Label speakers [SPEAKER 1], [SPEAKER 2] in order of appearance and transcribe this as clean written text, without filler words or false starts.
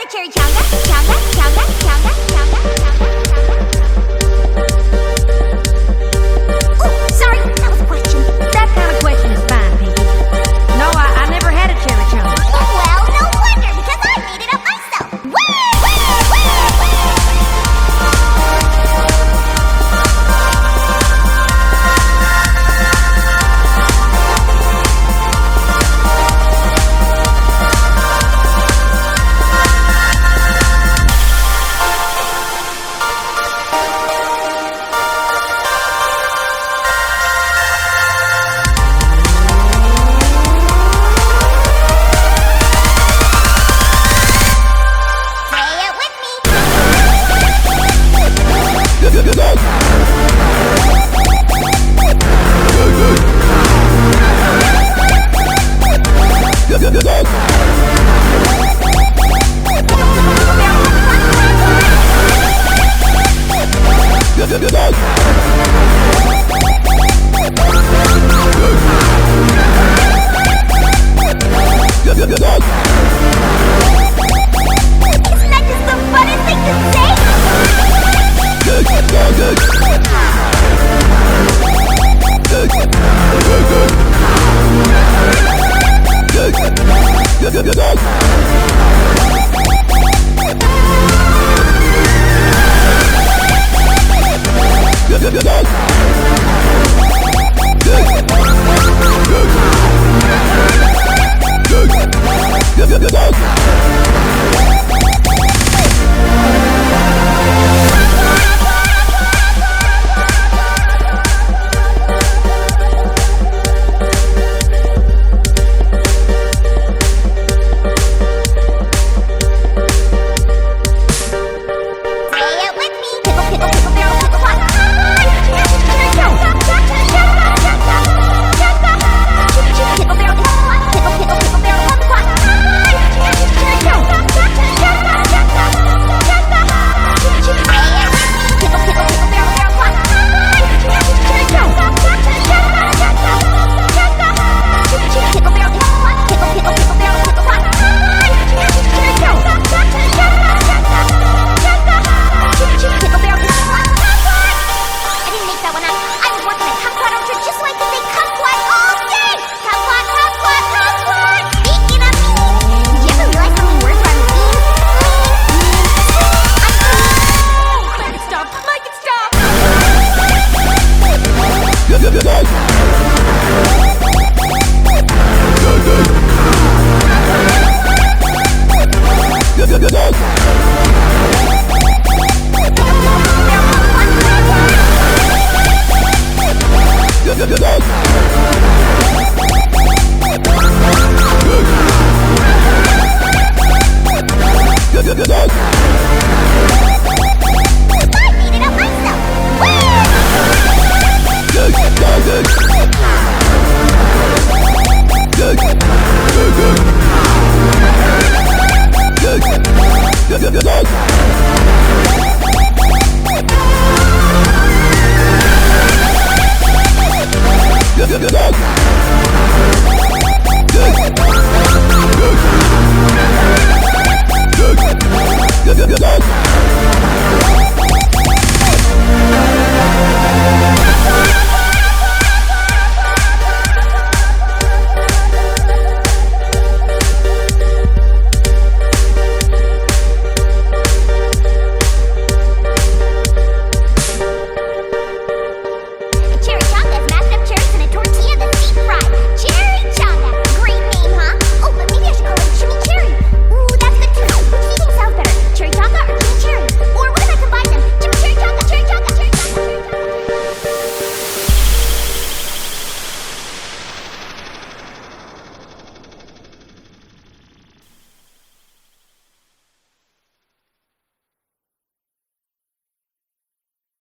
[SPEAKER 1] cherry chonga, chonga, chonga, chonga, chonga, chonga, chonga. Ooh, sorry, that was a question.
[SPEAKER 2] That kind of question is fine, Pinky. No, I never had a cherry chonga.
[SPEAKER 1] Well, no wonder, because I made it up myself. Woo, woo, woo, woo. I made it up myself. Woo!